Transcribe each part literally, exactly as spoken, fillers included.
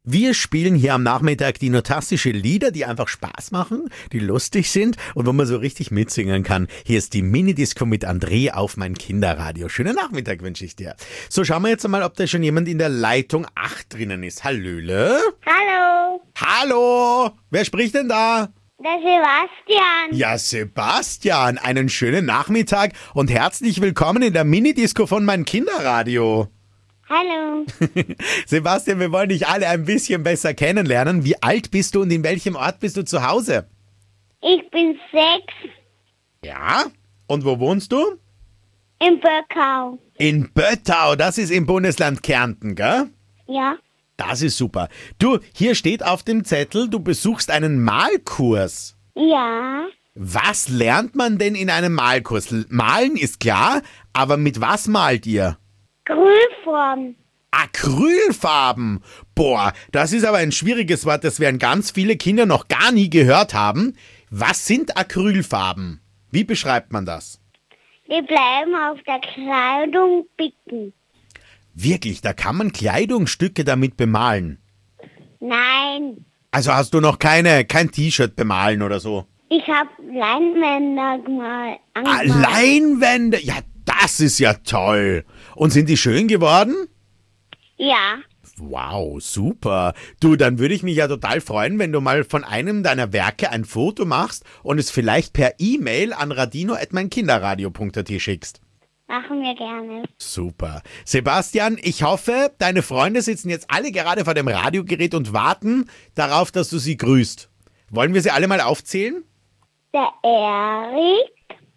Wir spielen hier am Nachmittag dinotastische Lieder, die einfach Spaß machen, die lustig sind und wo man so richtig mitsingen kann. Hier ist die Minidisco mit André auf mein Kinderradio. Schönen Nachmittag wünsche ich dir. So, schauen wir jetzt einmal, ob da schon jemand in der Leitung acht drinnen ist. Hallöle? Hallo, Hallo? Wer spricht denn da? der Sebastian. Ja, Sebastian, einen schönen Nachmittag und herzlich willkommen in der Minidisco von mein Kinderradio. Hallo, Sebastian, wir wollen dich alle ein bisschen besser kennenlernen. Wie alt bist du und in welchem Ort bist du zu Hause? ich bin sechs Ja. Und wo wohnst du? in Böckau. In Böttau, das ist im Bundesland Kärnten, gell? Ja, Das ist super. Du, hier steht auf dem Zettel, du besuchst einen Malkurs. ja, Was lernt man denn in einem Malkurs? Malen ist klar, aber mit was malt ihr? Grünform. Acrylfarben. Boah, das ist aber ein schwieriges Wort, das werden ganz viele Kinder noch gar nie gehört haben. Was sind Acrylfarben? Wie beschreibt man das? Die bleiben auf der Kleidung bicken. Wirklich, da kann man Kleidungsstücke damit bemalen. Nein, Also hast du noch keine, kein T-Shirt bemalen oder so? ich habe Leinwände mal Ah, angemalt. Leinwände, ja, das ist ja toll. Und sind die schön geworden? Ja, Wow, super. Du, dann würde ich mich ja total freuen, wenn du mal von einem deiner Werke ein Foto machst und es vielleicht per E-Mail an radino at mein kinderradio punkt at schickst. machen wir gerne. Super. Sebastian, ich hoffe, deine Freunde sitzen jetzt alle gerade vor dem Radiogerät und warten darauf, dass du sie grüßt. Wollen wir sie alle mal aufzählen? Der Erik,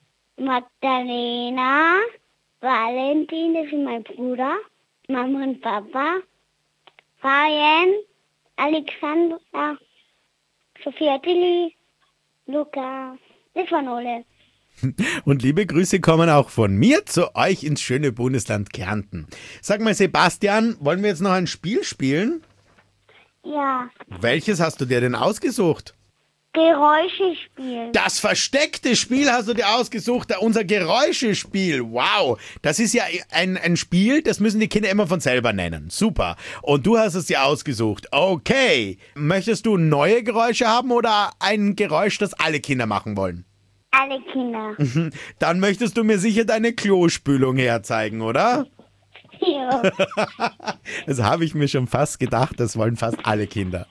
Magdalena, Valentin, das ist mein Bruder, Mama und Papa, Fabian, Alexandra, Sophia Tilly, Luca, das waren alle. Und liebe Grüße kommen auch von mir zu euch ins schöne Bundesland Kärnten. Sag mal, Sebastian, wollen wir jetzt noch ein Spiel spielen? Ja, Welches hast du dir denn ausgesucht? Geräusche spielen. Das versteckte Spiel hast du dir ausgesucht, unser Geräuschespiel. Wow, das ist ja ein, ein Spiel, das müssen die Kinder immer von selber nennen. Super. Und du hast es dir ausgesucht. Okay. Möchtest du neue Geräusche haben oder ein Geräusch, das alle Kinder machen wollen? Alle Kinder. Dann möchtest du mir sicher deine Klospülung herzeigen, oder? Ja. Das habe ich mir schon fast gedacht, das wollen fast alle Kinder.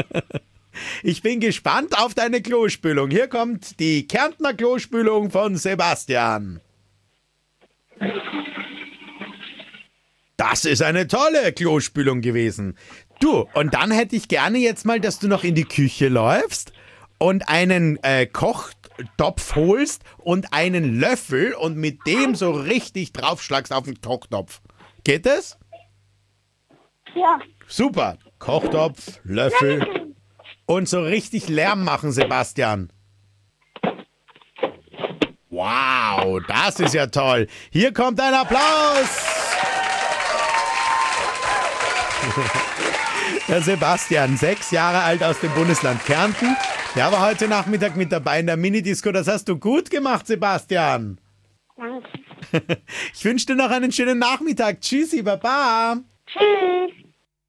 Ich bin gespannt auf deine Klospülung. Hier kommt die Kärntner Klospülung von Sebastian. Das ist eine tolle Klospülung gewesen. Du, und dann hätte ich gerne jetzt mal, dass du noch in die Küche läufst und einen äh, Kochtopf holst und einen Löffel und mit dem so richtig draufschlagst auf den Kochtopf. Geht das? Ja. Super. Kochtopf, Löffel und so richtig Lärm machen, Sebastian. Wow, das ist ja toll. Hier kommt ein Applaus. Der Sebastian, sechs Jahre alt aus dem Bundesland Kärnten. Der war heute Nachmittag mit dabei in der Minidisco. Das hast du gut gemacht, Sebastian. Danke. Ich wünsche dir noch einen schönen Nachmittag. Tschüssi, Baba. Tschüss.